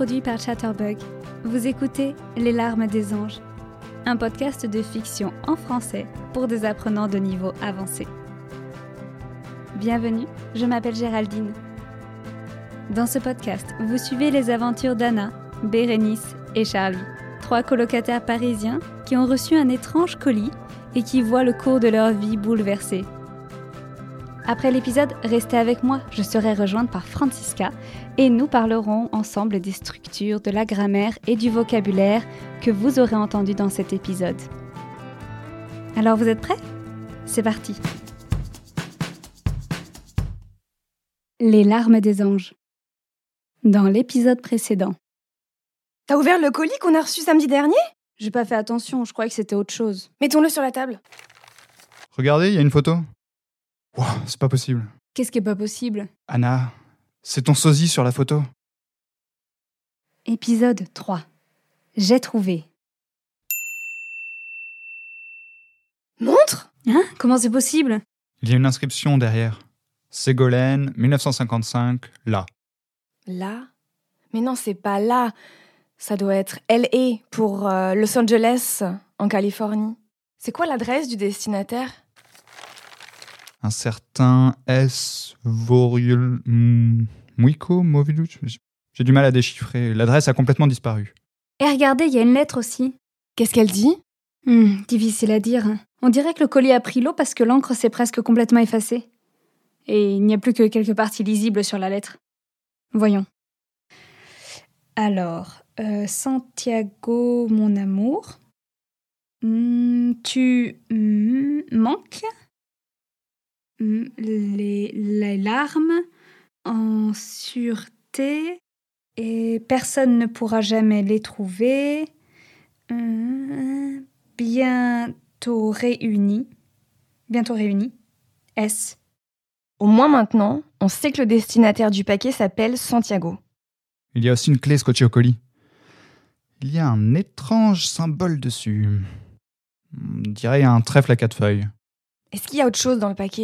produit par Chatterbug. Vous écoutez Les larmes des anges, un podcast de fiction en français pour des apprenants de niveau avancé. Bienvenue, je m'appelle Géraldine. Dans ce podcast, vous suivez les aventures d'Anna, Bérénice et Charlie, 3 colocataires parisiens qui ont reçu un étrange colis et qui voient le cours de leur vie bouleversé. Après l'épisode, restez avec moi, je serai rejointe par Francisca et nous parlerons ensemble des structures, de la grammaire et du vocabulaire que vous aurez entendu dans cet épisode. Alors vous êtes prêts ? C'est parti. Les larmes des anges. Dans l'épisode précédent. T'as ouvert le colis qu'on a reçu samedi dernier ? J'ai pas fait attention, je croyais que c'était autre chose. Mettons-le sur la table. Regardez, il y a une photo. Wow, c'est pas possible. Qu'est-ce qui est pas possible ? Anna, c'est ton sosie sur la photo. Épisode 3. J'ai trouvé. Montre ? Hein ? Comment c'est possible ? Il y a une inscription derrière. Ségolène, 1955, là. Là ? Mais non, c'est pas là. Ça doit être LA pour Los Angeles, en Californie. C'est quoi l'adresse du destinataire ? Un certain S. Voriul... Muiko Moviluc. J'ai du mal à déchiffrer. L'adresse a complètement disparu. Et regardez, il y a une lettre aussi. Qu'est-ce qu'elle dit ? Difficile à dire. On dirait que le colis a pris l'eau parce que l'encre s'est presque complètement effacée. Et il n'y a plus que quelques parties lisibles sur la lettre. Voyons. Alors, Santiago, mon amour. Tu manques les larmes en sûreté et personne ne pourra jamais les trouver. Bientôt réunis. S. Au moins maintenant, on sait que le destinataire du paquet s'appelle Santiago. Il y a aussi une clé scotchée au colis. Il y a un étrange symbole dessus. On dirait un trèfle à 4 feuilles. Est-ce qu'il y a autre chose dans le paquet ?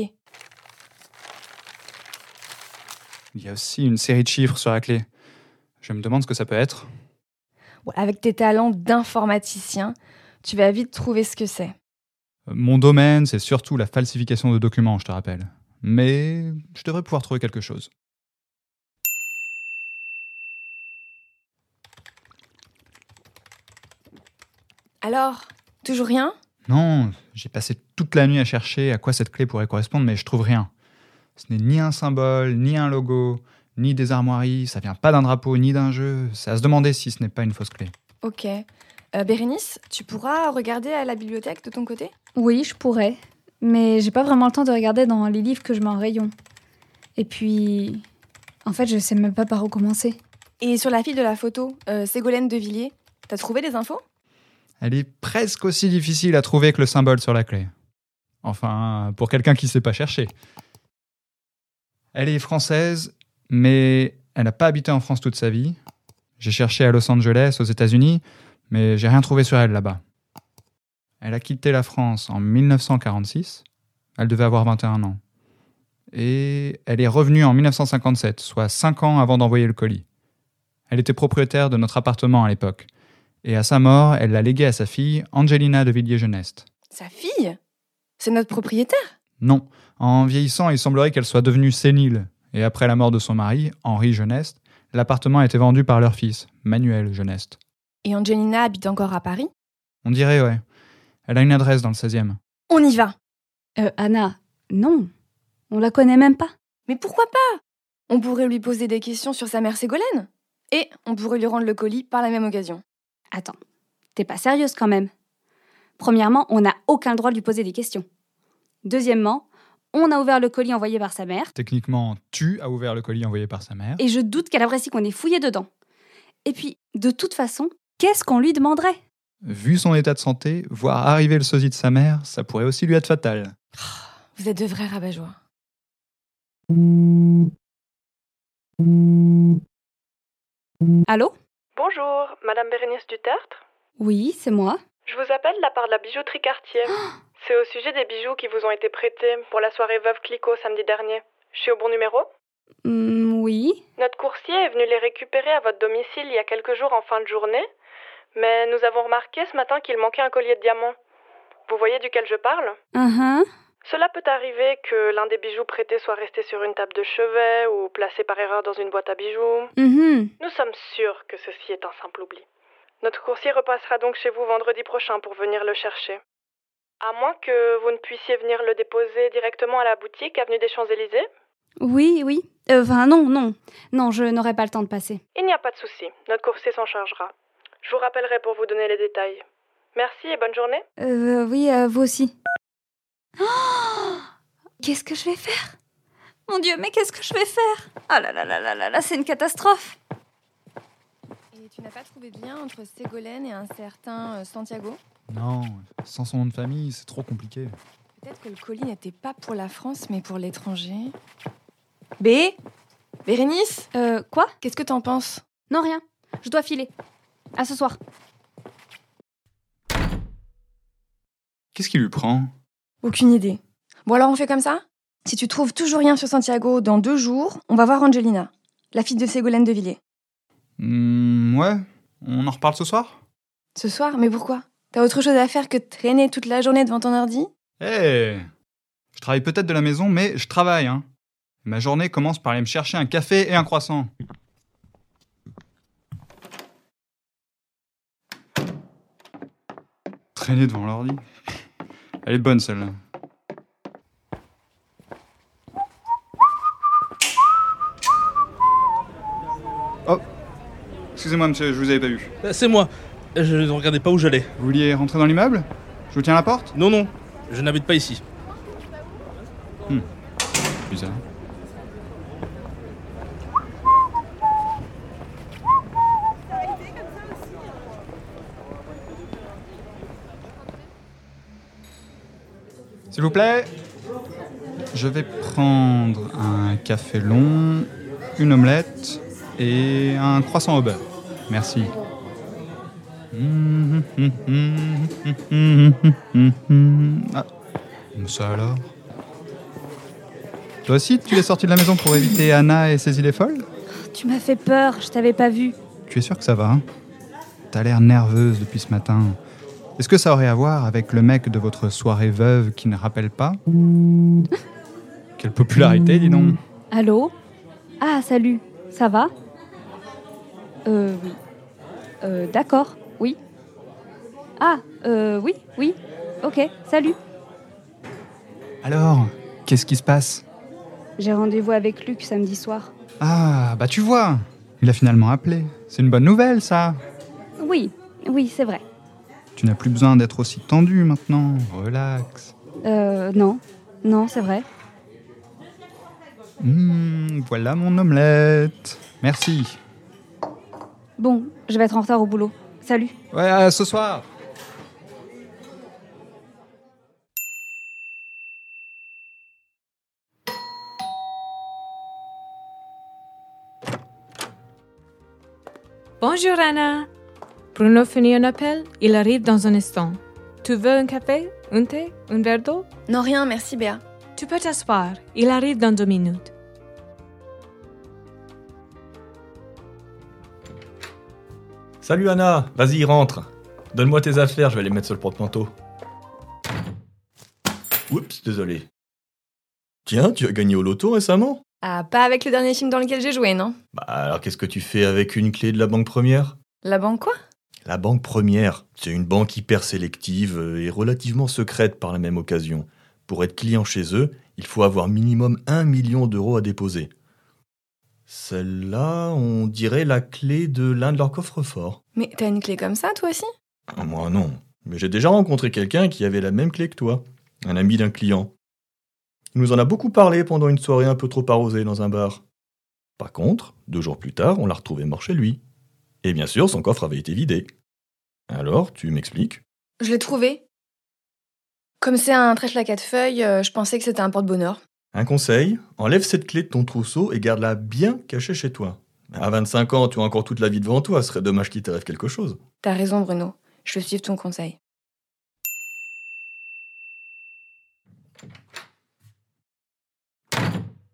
Il y a aussi une série de chiffres sur la clé. Je me demande ce que ça peut être. Ouais, avec tes talents d'informaticien, tu vas vite trouver ce que c'est. Mon domaine, c'est surtout la falsification de documents, je te rappelle. Mais je devrais pouvoir trouver quelque chose. Alors, toujours rien ? Non, j'ai passé toute la nuit à chercher à quoi cette clé pourrait correspondre, mais je trouve rien. Ce n'est ni un symbole, ni un logo, ni des armoiries, ça vient pas d'un drapeau, ni d'un jeu. C'est à se demander si ce n'est pas une fausse clé. Ok. Bérénice, tu pourras regarder à la bibliothèque de ton côté ? Oui, je pourrais. Mais j'ai pas vraiment le temps de regarder dans les livres que je mets en rayon. Et puis... En fait, je sais même pas par où commencer. Et sur la fille de la photo, Ségolène de Villiers, t'as trouvé des infos ? Elle est presque aussi difficile à trouver que le symbole sur la clé. Enfin, pour quelqu'un qui sait pas chercher. Elle est française, mais elle n'a pas habité en France toute sa vie. J'ai cherché à Los Angeles, aux États-Unis, mais j'ai rien trouvé sur elle là-bas. Elle a quitté la France en 1946. Elle devait avoir 21 ans. Et elle est revenue en 1957, soit 5 ans avant d'envoyer le colis. Elle était propriétaire de notre appartement à l'époque. Et à sa mort, elle l'a légué à sa fille, Angelina de Villiers-Genest. Sa fille ? C'est notre propriétaire ? Non, en vieillissant, il semblerait qu'elle soit devenue sénile. Et après la mort de son mari, Henri Genest, l'appartement a été vendu par leur fils, Manuel Genest. Et Angelina habite encore à Paris ? On dirait, ouais. Elle a une adresse dans le 16e. On y va ! Anna, non. On la connaît même pas. Mais pourquoi pas ? On pourrait lui poser des questions sur sa mère Ségolène. Et on pourrait lui rendre le colis par la même occasion. Attends, t'es pas sérieuse quand même. Premièrement, on n'a aucun droit de lui poser des questions. Deuxièmement, on a ouvert le colis envoyé par sa mère. Techniquement, tu as ouvert le colis envoyé par sa mère. Et je doute qu'elle apprécie qu'on ait fouillé dedans. Et puis, de toute façon, qu'est-ce qu'on lui demanderait ? Vu son état de santé, voir arriver le sosie de sa mère, ça pourrait aussi lui être fatal. Vous êtes de vrais rabat-joie. Allô ? Bonjour, Madame Bérénice Dutertre ? Oui, c'est moi. Je vous appelle de la part de la bijouterie Cartier. C'est au sujet des bijoux qui vous ont été prêtés pour la soirée Veuve Clicquot samedi dernier. Je suis au bon numéro ? Oui. Notre coursier est venu les récupérer à votre domicile il y a quelques jours en fin de journée, mais nous avons remarqué ce matin qu'il manquait un collier de diamants. Vous voyez duquel je parle ? Cela peut arriver que l'un des bijoux prêtés soit resté sur une table de chevet ou placé par erreur dans une boîte à bijoux. Nous sommes sûrs que ceci est un simple oubli. Notre coursier repassera donc chez vous vendredi prochain pour venir le chercher. À moins que vous ne puissiez venir le déposer directement à la boutique avenue des Champs-Élysées. Oui. Non, je n'aurai pas le temps de passer. Il n'y a pas de souci, notre coursier s'en chargera. Je vous rappellerai pour vous donner les détails. Merci et bonne journée. Oui, vous aussi. Oh, qu'est-ce que je vais faire ? Mon Dieu, mais qu'est-ce que je vais faire ? Ah là, c'est une catastrophe. Et tu n'as pas trouvé de lien entre Ségolène et un certain Santiago ? Non, sans son nom de famille, c'est trop compliqué. Peut-être que le colis n'était pas pour la France, mais pour l'étranger. Bérénice ? Quoi ? Qu'est-ce que t'en penses ? Non, rien. Je dois filer. À ce soir. Qu'est-ce qui lui prend ? Aucune idée. Bon alors on fait comme ça ? Si tu trouves toujours rien sur Santiago dans 2 jours, on va voir Angelina, la fille de Ségolène de Villiers. Ouais, on en reparle ce soir ? Ce soir ? Mais pourquoi ? T'as autre chose à faire que de traîner toute la journée devant ton ordi ? Je travaille peut-être de la maison, mais je travaille, hein. Ma journée commence par aller me chercher un café et un croissant. Traîner devant l'ordi. Elle est bonne, celle-là. Oh, excusez-moi, monsieur, je vous avais pas vu. C'est moi. Je ne regardais pas où j'allais. Vous vouliez rentrer dans l'immeuble ? Je vous tiens la porte ? Non, je n'habite pas ici. Bizarre. S'il vous plaît, je vais prendre un café long, une omelette et un croissant au beurre. Merci. Ah, ça alors ? Toi aussi, tu es sorti de la maison pour éviter Anna et ses idées folles ? Tu m'as fait peur, je t'avais pas vu. Tu es sûr que ça va, hein ? T'as l'air nerveuse depuis ce matin. Est-ce que ça aurait à voir avec le mec de votre soirée veuve qui ne rappelle pas ? Quelle popularité, dis donc. Allô ? Ah, salut. Ça va ? Oui. D'accord, oui. Ah, oui. Ok, salut. Alors, qu'est-ce qui se passe ? J'ai rendez-vous avec Luc samedi soir. Ah, bah tu vois, il a finalement appelé. C'est une bonne nouvelle, ça. Oui, c'est vrai. Tu n'as plus besoin d'être aussi tendu maintenant. Relax. Non, c'est vrai. Voilà mon omelette. Merci. Bon, je vais être en retard au boulot. Salut. Ouais, à ce soir. Bonjour Anna. Bruno finit un appel, il arrive dans un instant. Tu veux un café, un thé, un verre d'eau ? Non, rien, merci Béa. Tu peux t'asseoir, il arrive dans 2 minutes. Salut Anna, vas-y rentre. Donne-moi tes affaires, je vais les mettre sur le porte-manteau. Oups, désolé. Tiens, tu as gagné au loto récemment ? Ah, pas avec le dernier film dans lequel j'ai joué, non ? Bah alors qu'est-ce que tu fais avec une clé de la Banque Première ? La banque quoi ? La Banque Première, c'est une banque hyper sélective et relativement secrète par la même occasion. Pour être client chez eux, il faut avoir minimum 1 million d'euros à déposer. Celle-là, on dirait la clé de l'un de leurs coffres-forts. Mais t'as une clé comme ça, toi aussi ? Moi non, mais j'ai déjà rencontré quelqu'un qui avait la même clé que toi, un ami d'un client. Il nous en a beaucoup parlé pendant une soirée un peu trop arrosée dans un bar. Par contre, 2 jours plus tard, on l'a retrouvé mort chez lui. Et bien sûr, son coffre avait été vidé. Alors, tu m'expliques ? Je l'ai trouvé. Comme c'est un trèfle à 4 feuilles, je pensais que c'était un porte-bonheur. Un conseil, enlève cette clé de ton trousseau et garde-la bien cachée chez toi. À 25 ans, tu as encore toute la vie devant toi, ce serait dommage qu'il t'arrive quelque chose. T'as raison Bruno, je vais suivre ton conseil.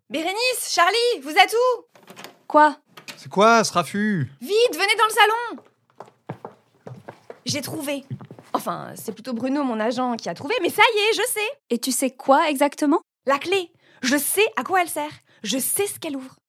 Bérénice, Charlie, vous êtes où? Quoi? C'est quoi ce raffut? Vite, venez dans le salon! J'ai trouvé. Enfin, c'est plutôt Bruno, mon agent, qui a trouvé, mais ça y est, je sais. Et tu sais quoi exactement? La clé. Je sais à quoi elle sert. Je sais ce qu'elle ouvre.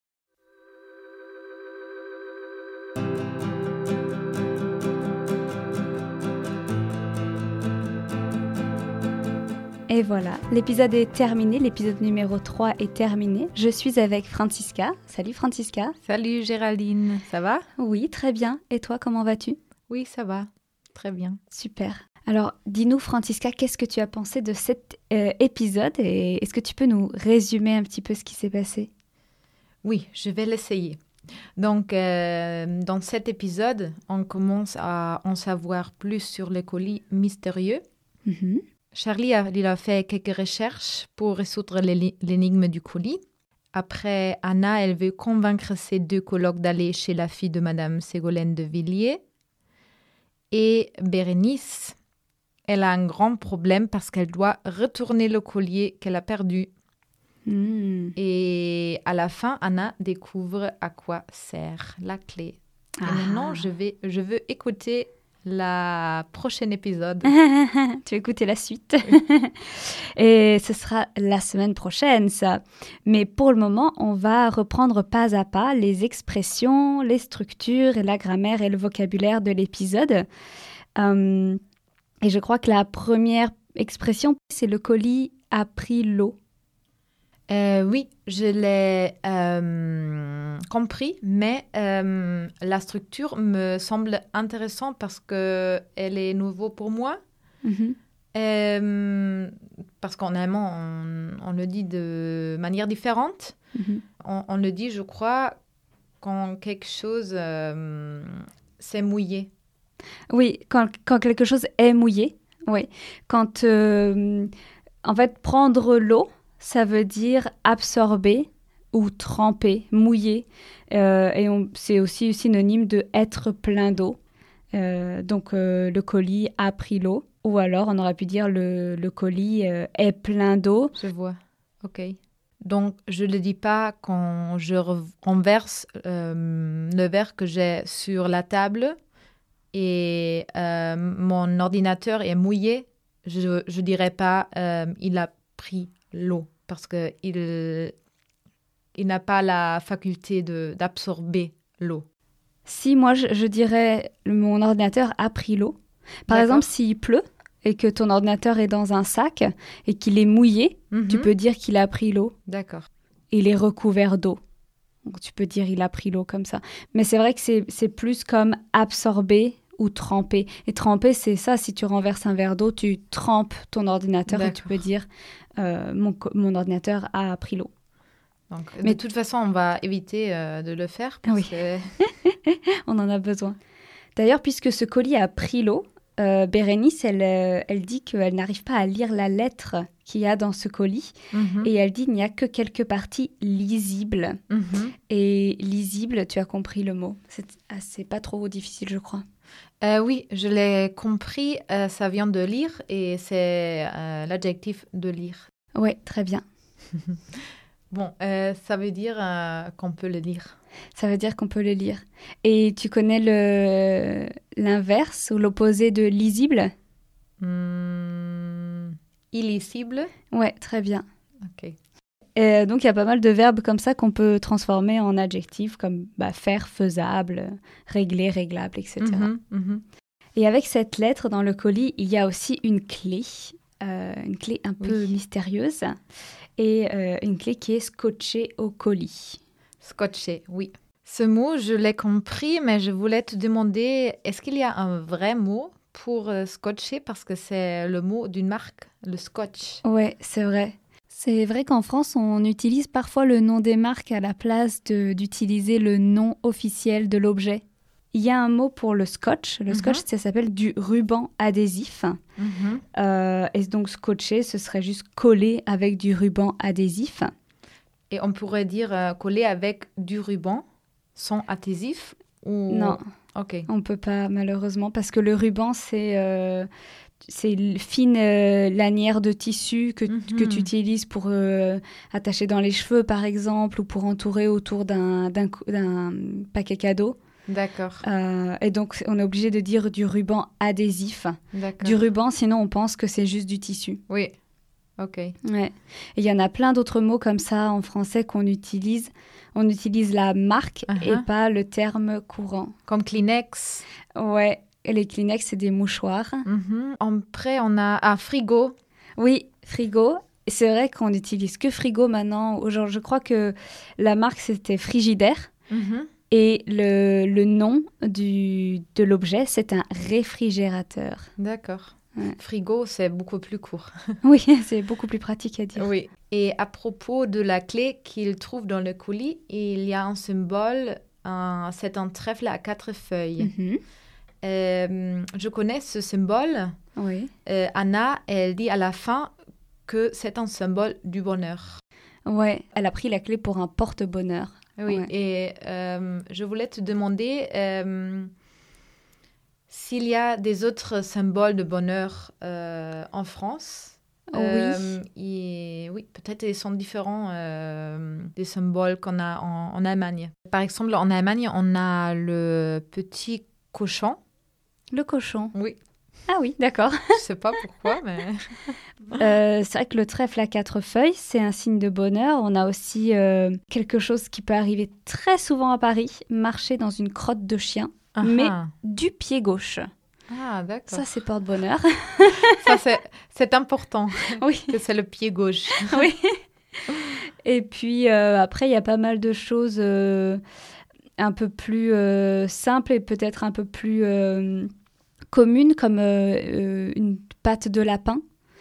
Et voilà, l'épisode est terminé, l'épisode numéro 3 est terminé. Je suis avec Francisca. Salut Francisca. Salut Géraldine, ça va? Oui, très bien. Et toi, comment vas-tu? Oui, ça va, très bien. Super. Alors, dis-nous Francisca, qu'est-ce que tu as pensé de cet épisode et est-ce que tu peux nous résumer un petit peu ce qui s'est passé? Oui, je vais l'essayer. Donc, dans cet épisode, on commence à en savoir plus sur le colis mystérieux. Mm-hmm. Charlie il a fait quelques recherches pour résoudre l'énigme du colis. Après, Anna, elle veut convaincre ses 2 colocs d'aller chez la fille de Madame Ségolène de Villiers. Et Bérénice, elle a un grand problème parce qu'elle doit retourner le collier qu'elle a perdu. Et à la fin, Anna découvre à quoi sert la clé. Et maintenant, je veux écouter la prochaine épisode. Tu vas écouter la suite. Et ce sera la semaine prochaine, ça. Mais pour le moment, on va reprendre pas à pas les expressions, les structures, et la grammaire et le vocabulaire de l'épisode. Et je crois que la première expression, c'est le colis a pris l'eau. Oui, je l'ai compris, mais la structure me semble intéressante parce qu'elle est nouveau pour moi. Mm-hmm. Parce qu'en allemand, on le dit de manière différente. Mm-hmm. On le dit, je crois, quand quelque chose s'est mouillé. Oui, quand quelque chose est mouillé. Oui. Quand, en fait, prendre l'eau, ça veut dire absorber ou tremper, mouiller. Et c'est aussi synonyme de être plein d'eau. Donc, le colis a pris l'eau. Ou alors, on aurait pu dire le colis est plein d'eau. Je vois. OK. Donc, je ne le dis pas quand je renverse le verre que j'ai sur la table et mon ordinateur est mouillé. Je ne dirais pas il a pris l'eau. Parce qu'il n'a pas la faculté d'absorber l'eau. Si, moi, je dirais mon ordinateur a pris l'eau. Par exemple, s'il pleut et que ton ordinateur est dans un sac et qu'il est mouillé, tu peux dire qu'il a pris l'eau. D'accord. Il est recouvert d'eau. Donc, tu peux dire il a pris l'eau comme ça. Mais c'est vrai que c'est plus comme absorber ou tremper. Et tremper, c'est ça. Si tu renverses un verre d'eau, tu trempes ton ordinateur. D'accord. Et tu peux dire mon ordinateur a pris l'eau. Donc, mais de toute façon, on va éviter de le faire. Parce que... On en a besoin. D'ailleurs, puisque ce colis a pris l'eau, Bérénice, elle dit qu'elle n'arrive pas à lire la lettre qu'il y a dans ce colis. Mm-hmm. Et elle dit qu'il n'y a que quelques parties lisibles. Mm-hmm. Et lisible, tu as compris le mot. C'est pas trop difficile, je crois. Oui, je l'ai compris. Ça vient de lire et c'est l'adjectif de lire. Oui, très bien. Bon, ça veut dire qu'on peut le lire. Ça veut dire qu'on peut le lire. Et tu connais l'inverse ou l'opposé de lisible? Illisible. Oui, très bien. Ok. Donc, il y a pas mal de verbes comme ça qu'on peut transformer en adjectifs, comme faire, faisable, régler, réglable, etc. Mm-hmm, mm-hmm. Et avec cette lettre dans le colis, il y a aussi une clé un peu mystérieuse, et une clé qui est scotchée au colis. Scotché, oui. Ce mot, je l'ai compris, mais je voulais te demander, est-ce qu'il y a un vrai mot pour scotcher? Parce que c'est le mot d'une marque, le scotch. Oui, c'est vrai. C'est vrai qu'en France, on utilise parfois le nom des marques à la place d'utiliser le nom officiel de l'objet. Il y a un mot pour le scotch. Le scotch, ça s'appelle du ruban adhésif. Et donc, scotcher, ce serait juste coller avec du ruban adhésif. Et on pourrait dire coller avec du ruban sans adhésif ou... Non, okay. On ne peut pas malheureusement parce que le ruban, ces fines lanières de tissu que tu utilises pour attacher dans les cheveux, par exemple, ou pour entourer autour d'un paquet cadeau. D'accord. Et donc, on est obligé de dire du ruban adhésif. D'accord. Du ruban, sinon on pense que c'est juste du tissu. Oui. Ok. Ouais. Et il y en a plein d'autres mots comme ça en français qu'on utilise. On utilise la marque et pas le terme courant. Comme Kleenex. Ouais. Et les Kleenex, c'est des mouchoirs. Après, on a frigo. Oui, frigo. C'est vrai qu'on n'utilise que frigo maintenant. Genre, je crois que la marque, c'était Frigidaire. Et le nom de l'objet, c'est un réfrigérateur. D'accord. Ouais. Frigo, c'est beaucoup plus court. Oui, c'est beaucoup plus pratique à dire. Oui. Et à propos de la clé qu'il trouve dans le colis, il y a un symbole, c'est un trèfle à 4 feuilles. Je connais ce symbole. Oui. Anna, elle dit à la fin que c'est un symbole du bonheur. Ouais, elle a pris la clé pour un porte-bonheur. Oui, ouais. Et je voulais te demander s'il y a des autres symboles de bonheur en France. Oui, peut-être ils sont différents des symboles qu'on a en Allemagne. Par exemple, en Allemagne, on a le petit cochon. Le cochon. Oui. Ah oui, d'accord. Je sais pas pourquoi, mais... c'est vrai que le trèfle à 4 feuilles, c'est un signe de bonheur. On a aussi quelque chose qui peut arriver très souvent à Paris, marcher dans une crotte de chien, mais du pied gauche. Ah, d'accord. Ça, c'est porte-bonheur. Ça, c'est important, oui. Que c'est le pied gauche. Oui. Et puis, après, il y a pas mal de choses un peu plus simples et peut-être un peu plus... communes comme une patte de lapin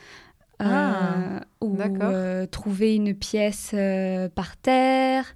ou trouver une pièce par terre.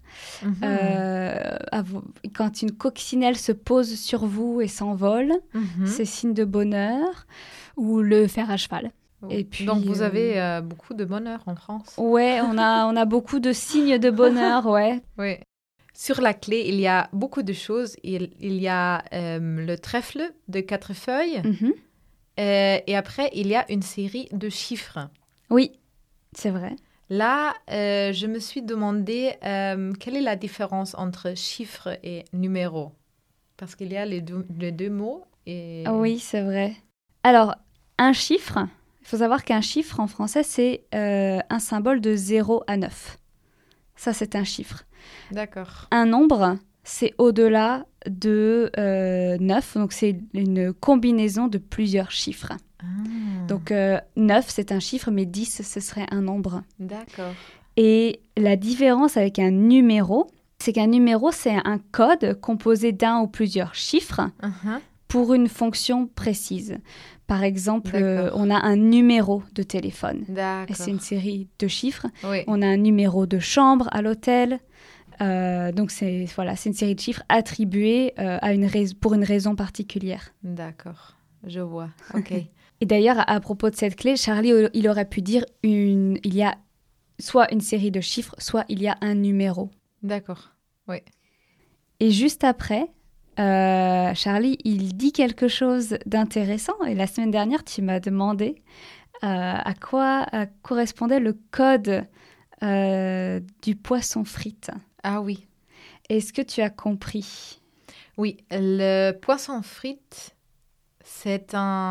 Quand une coccinelle se pose sur vous et s'envole, c'est signe de bonheur. Ou le fer à cheval. Et puis, donc vous avez beaucoup de bonheur en France. Ouais, on a beaucoup de signes de bonheur, ouais. Oui. Sur la clé, il y a beaucoup de choses. Il y a le trèfle de 4 feuilles. Et après, il y a une série de chiffres. Oui, c'est vrai. Là, je me suis demandé quelle est la différence entre chiffres et numéros. Parce qu'il y a les deux mots. Oui, c'est vrai. Alors, un chiffre, il faut savoir qu'un chiffre en français, c'est un symbole de 0 à 9. Ça, c'est un chiffre. D'accord. Un nombre, c'est au-delà de 9. Donc, c'est une combinaison de plusieurs chiffres. Donc, 9, c'est un chiffre, mais 10, ce serait un nombre. D'accord. Et la différence avec un numéro, c'est qu'un numéro, c'est un code composé d'un ou plusieurs chiffres pour une fonction précise. Par exemple, on a un numéro de téléphone. D'accord. Et c'est une série de chiffres. Oui. On a un numéro de chambre à l'hôtel. Donc, c'est une série de chiffres attribués pour une raison particulière. D'accord, je vois. OK. Et d'ailleurs, à propos de cette clé, Charlie, il aurait pu dire il y a soit une série de chiffres, soit il y a un numéro. D'accord, oui. Et juste après, Charlie, il dit quelque chose d'intéressant. Et la semaine dernière, tu m'as demandé à quoi correspondait le code du poisson frite. Ah oui. Est-ce que tu as compris? Oui, le poisson frite, c'est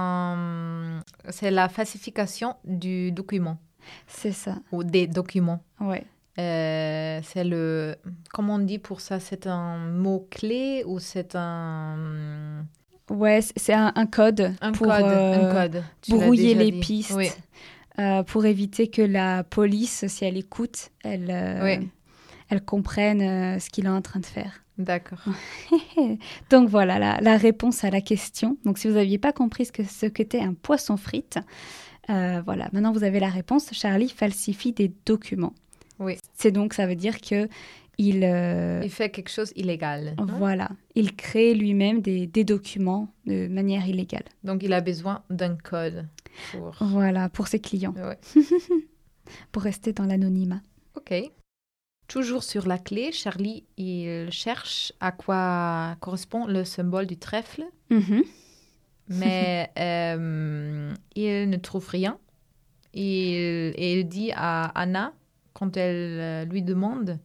la falsification du document. C'est ça. Ou des documents. Ouais. C'est comment on dit pour ça? C'est un mot-clé ou c'est un... Ouais, c'est un code. Un code. Brouiller les pistes. Oui. Pour éviter que la police, si elle écoute, elle comprenne ce qu'il est en train de faire. D'accord. Donc voilà, la réponse à la question. Donc si vous n'aviez pas compris ce qu'était un poisson frite, voilà, maintenant vous avez la réponse. Charlie falsifie des documents. Oui. Ça veut dire que il fait quelque chose d'illégal. Voilà, il crée lui-même des documents de manière illégale. Donc il a besoin d'un code. Pour ses clients. Ouais. Pour rester dans l'anonymat. Ok. Toujours sur la clé, Charlie, il cherche à quoi correspond le symbole du trèfle. mais il ne trouve rien. Et il dit à Anna, quand elle lui demande,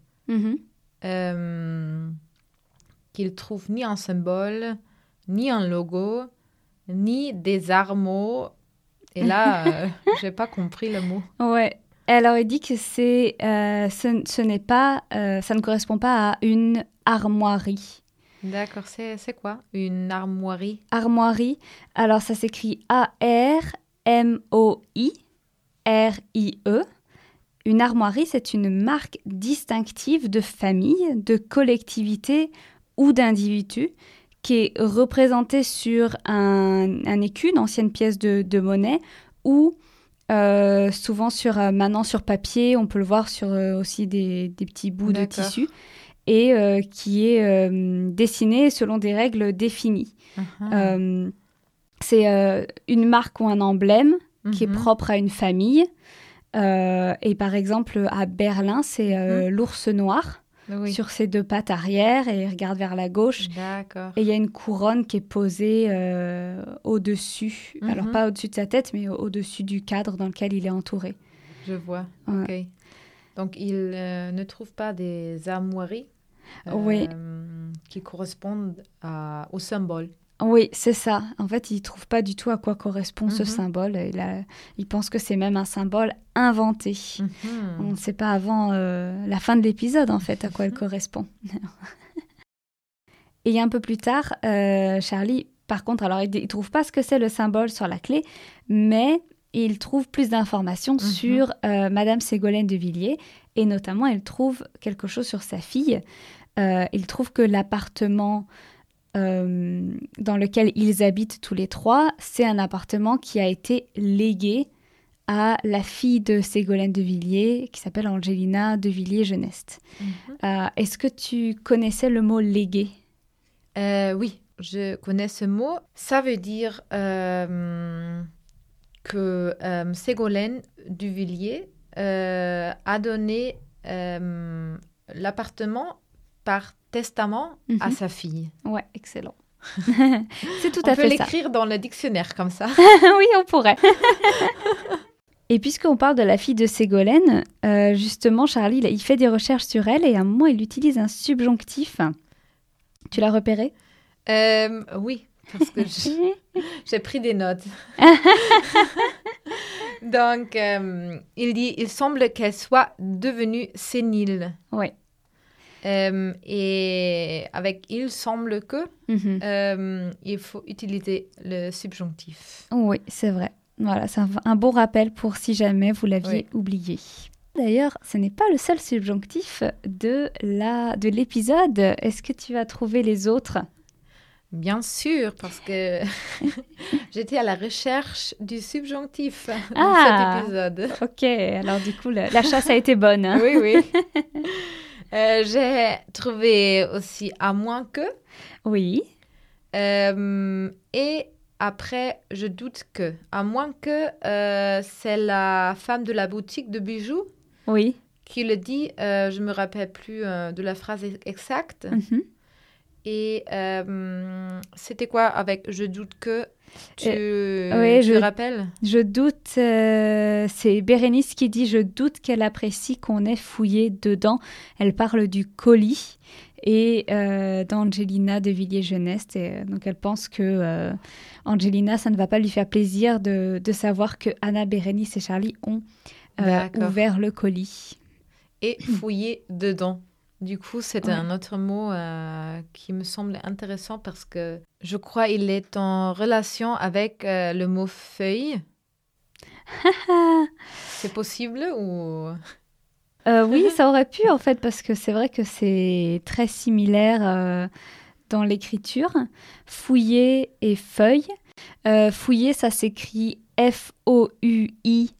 qu'il trouve ni un symbole, ni un logo, ni des armes. Et là, j'ai pas compris le mot. Ouais. Alors, il dit que ce n'est pas, ça ne correspond pas à une armoirie. D'accord, c'est quoi une armoirie? Armoirie, alors ça s'écrit A-R-M-O-I-R-I-E. Une armoirie, c'est une marque distinctive de famille, de collectivité ou d'individu qui est représentée sur un écu, une ancienne pièce de monnaie, ou souvent maintenant sur papier, on peut le voir sur aussi des petits bouts de tissu, et qui est dessiné selon des règles définies. C'est une marque ou un emblème qui est propre à une famille. Et par exemple, à Berlin, c'est l'ours noir sur ses deux pattes arrière et il regarde vers la gauche. D'accord. Et il y a une couronne qui est posée au-dessus. Alors, pas au-dessus de sa tête, mais au-dessus du cadre dans lequel il est entouré. Je vois, ouais. Ok. Donc, il ne trouve pas des armoiries qui correspondent au symbole. Oui, c'est ça. En fait, il ne trouve pas du tout à quoi correspond ce symbole. Il pense que c'est même un symbole inventé. On ne sait pas avant la fin de l'épisode, en fait, à quoi elle correspond. Et un peu plus tard, Charlie, par contre, alors il ne trouve pas ce que c'est le symbole sur la clé, mais il trouve plus d'informations sur Madame Ségolène de Villiers, et notamment, il trouve quelque chose sur sa fille. Il trouve que l'appartement dans lequel ils habitent tous les trois, c'est un appartement qui a été légué à la fille de Ségolène de Villiers, qui s'appelle Angelina de Villiers-Genest. Est-ce que tu connaissais le mot « légué » ? Oui, je connais ce mot. Ça veut dire que Ségolène de Villiers a donné l'appartement par testament à sa fille. Ouais, excellent. C'est tout à fait ça. On peut l'écrire dans le dictionnaire comme ça. Oui, on pourrait. Et puisqu'on parle de la fille de Ségolène, justement, Charlie, il fait des recherches sur elle et à un moment, il utilise un subjonctif. Tu l'as repéré ? Oui, parce que j'ai pris des notes. Donc, il dit, il semble qu'elle soit devenue sénile. Oui. Et avec il semble que, il faut utiliser le subjonctif. Oui, c'est vrai. Voilà, c'est un bon rappel pour si jamais vous l'aviez oublié. D'ailleurs, ce n'est pas le seul subjonctif de l'épisode. Est-ce que tu as trouvé les autres ? Bien sûr, parce que j'étais à la recherche du subjonctif dans cet épisode. Ok, alors du coup, la chasse a été bonne. Hein. Oui. J'ai trouvé aussi « à moins que ». Oui. Et après, je doute que. À moins que c'est la femme de la boutique de bijoux. Oui. Qui le dit. Je ne me rappelle plus de la phrase exacte. Et c'était quoi avec « je doute que ». Tu te rappelles ? Je doute, c'est Bérénice qui dit « je doute qu'elle apprécie qu'on ait fouillé dedans ». Elle parle du colis et d'Angelina de Villiers-Genest. Donc elle pense que Angelina, ça ne va pas lui faire plaisir de savoir que Anna, Bérénice et Charlie ont ouvert le colis. Et fouillé dedans. Du coup, c'est un autre mot qui me semble intéressant parce que je crois qu'il est en relation avec le mot feuille. C'est possible ou... Oui, ça aurait pu en fait parce que c'est vrai que c'est très similaire dans l'écriture. Fouiller et feuille. Fouiller, ça s'écrit F-O-U-I-L-L-E-R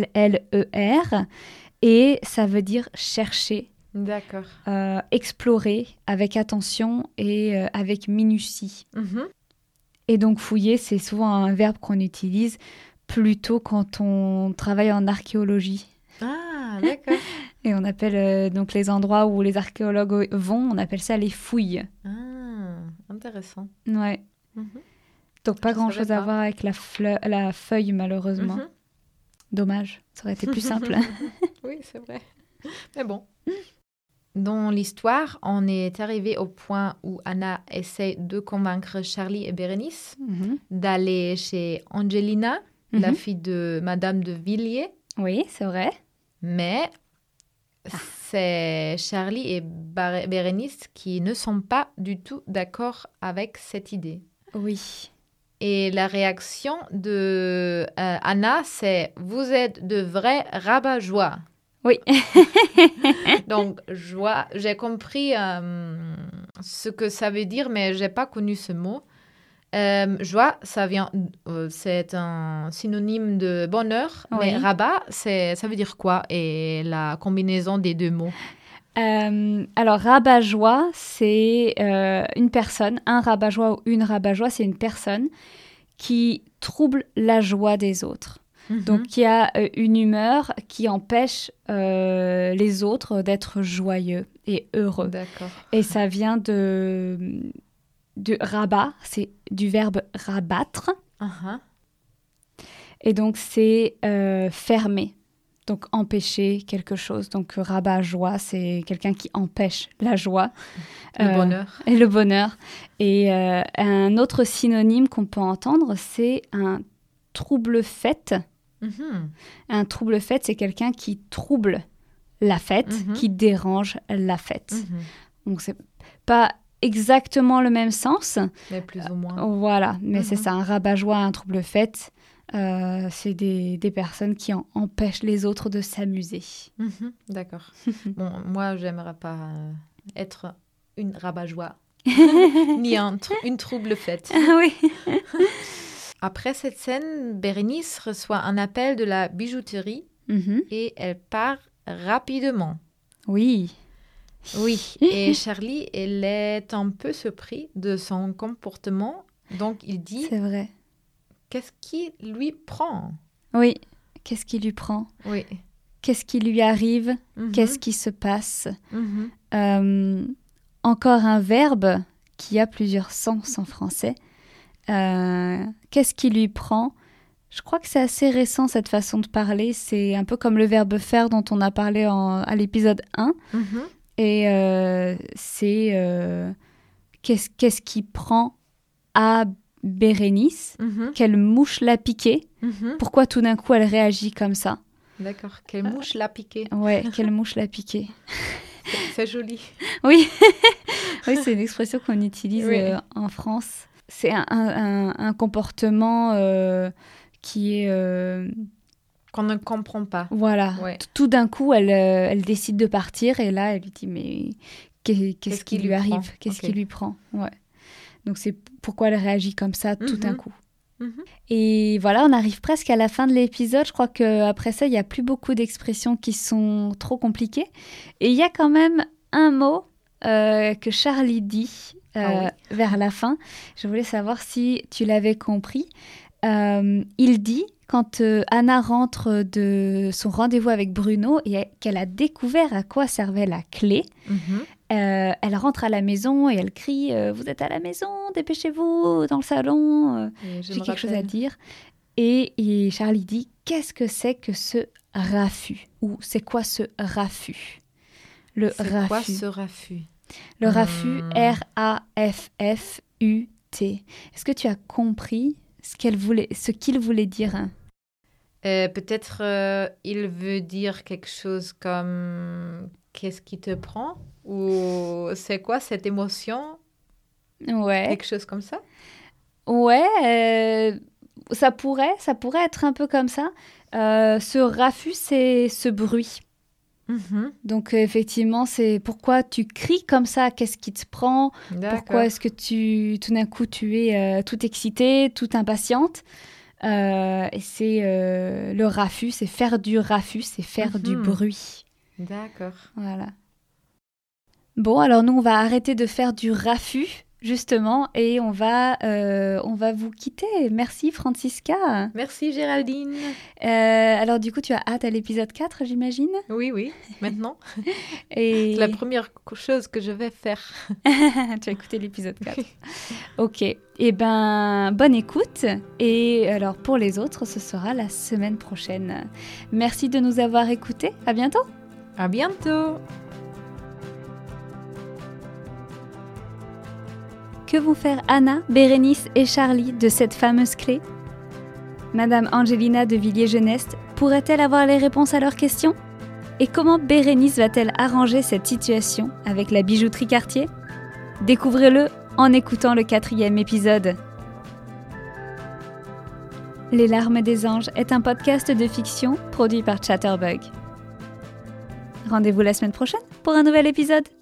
et ça veut dire chercher. D'accord. Explorer avec attention et avec minutie. Et donc fouiller, c'est souvent un verbe qu'on utilise plutôt quand on travaille en archéologie. Ah, d'accord. Et on appelle donc les endroits où les archéologues vont, on appelle ça les fouilles. Ah, intéressant. Ouais. Donc pas grand-chose à voir avec la feuille, malheureusement. Dommage, ça aurait été plus simple. Oui, c'est vrai. Mais bon. Dans l'histoire, on est arrivé au point où Anna essaie de convaincre Charlie et Bérénice d'aller chez Angelina, la fille de Madame de Villiers. Oui, c'est vrai. Mais c'est Charlie et Bérénice qui ne sont pas du tout d'accord avec cette idée. Oui. Et la réaction de Anna, c'est « Vous êtes de vrais rabat-joie ». Oui. Donc, joie, j'ai compris ce que ça veut dire, mais je n'ai pas connu ce mot. Joie, c'est un synonyme de bonheur, mais rabat, ça veut dire quoi? Et la combinaison des deux mots? Alors, rabat-joie, c'est une personne, un rabat-joie ou une rabat-joie, c'est une personne qui trouble la joie des autres. Donc, il y a une humeur qui empêche les autres d'être joyeux et heureux. D'accord. Et ça vient de rabat, c'est du verbe rabattre. Et donc, c'est fermer. Donc, empêcher quelque chose. Donc, rabat-joie, c'est quelqu'un qui empêche la joie. Le bonheur. Et le bonheur. Et un autre synonyme qu'on peut entendre, c'est un trouble-fête. Un trouble-fête, c'est quelqu'un qui trouble la fête, qui dérange la fête. Donc, c'est pas exactement le même sens. Mais plus ou moins. Voilà, mais c'est ça, un rabat-joie, un trouble-fête. C'est des personnes qui empêchent les autres de s'amuser. D'accord. Bon, moi, j'aimerais pas être une rabat-joie, ni une trouble-fête. Oui. Après cette scène, Bérénice reçoit un appel de la bijouterie et elle part rapidement. Oui. Oui, et Charlie, elle est un peu surpris de son comportement, donc il dit... C'est vrai. Qu'est-ce qui lui prend? Oui, qu'est-ce qui lui prend? Oui. Qu'est-ce qui lui arrive? Qu'est-ce qui se passe? Encore un verbe qui a plusieurs sens en français. Qu'est-ce qui lui prend? Je crois que c'est assez récent cette façon de parler. C'est un peu comme le verbe faire dont on a parlé à l'épisode 1. Et c'est qu'est-ce qui prend à Bérénice? Quelle mouche l'a piqué? Pourquoi tout d'un coup elle réagit comme ça? D'accord, quelle mouche l'a piqué? Ouais, quelle mouche l'a piqué? C'est joli. Oui, oui, c'est une expression qu'on utilise en France. C'est un comportement qui est... qu'on ne comprend pas. Voilà. Ouais. Tout d'un coup, elle décide de partir et là, elle lui dit, mais qu'est-ce qui lui arrive? Qu'est-ce qui lui prend? Ouais. Donc, c'est pourquoi elle réagit comme ça tout d'un coup. Et voilà, on arrive presque à la fin de l'épisode. Je crois qu'après ça, il n'y a plus beaucoup d'expressions qui sont trop compliquées. Et il y a quand même un mot que Charlie dit vers la fin. Je voulais savoir si tu l'avais compris. Il dit, quand Anna rentre de son rendez-vous avec Bruno et qu'elle a découvert à quoi servait la clé, elle rentre à la maison et elle crie « Vous êtes à la maison, dépêchez-vous, dans le salon, j'ai quelque chose à dire ». Et Charlie dit « Qu'est-ce que c'est que ce raffut ?» Ou « C'est quoi ce raffut ?» Le raffut. C'est quoi ce raffut? Le raffut, R-A-F-F-U-T. Est-ce que tu as compris ce qu'il voulait dire, hein? Peut-être il veut dire quelque chose comme qu'est-ce qui te prend, ou c'est quoi cette émotion? Ouais. Quelque chose comme ça? Ouais, ça pourrait être un peu comme ça. Ce raffut, c'est ce bruit. Donc effectivement, c'est pourquoi tu cries comme ça, qu'est-ce qui te prend? Pourquoi est-ce que tout d'un coup tu es toute excitée, toute impatiente? Et c'est le raffut, c'est faire du raffut, c'est faire du bruit. D'accord. Voilà. Bon, alors nous, on va arrêter de faire du raffut justement, et on va vous quitter. Merci Francisca. Merci Géraldine. Alors du coup, tu as hâte à l'épisode 4, j'imagine? Oui, maintenant. Et... C'est la première chose que je vais faire. Tu as écouté l'épisode 4. Ok, eh ben, bonne écoute. Et alors pour les autres, ce sera la semaine prochaine. Merci de nous avoir écoutés. À bientôt. À bientôt. Que vont faire Anna, Bérénice et Charlie de cette fameuse clé? Madame Angelina de Villiers-Genest pourrait-elle avoir les réponses à leurs questions? Et comment Bérénice va-t-elle arranger cette situation avec la bijouterie Cartier? Découvrez-le en écoutant le 4e épisode. Les larmes des anges est un podcast de fiction produit par Chatterbug. Rendez-vous la semaine prochaine pour un nouvel épisode.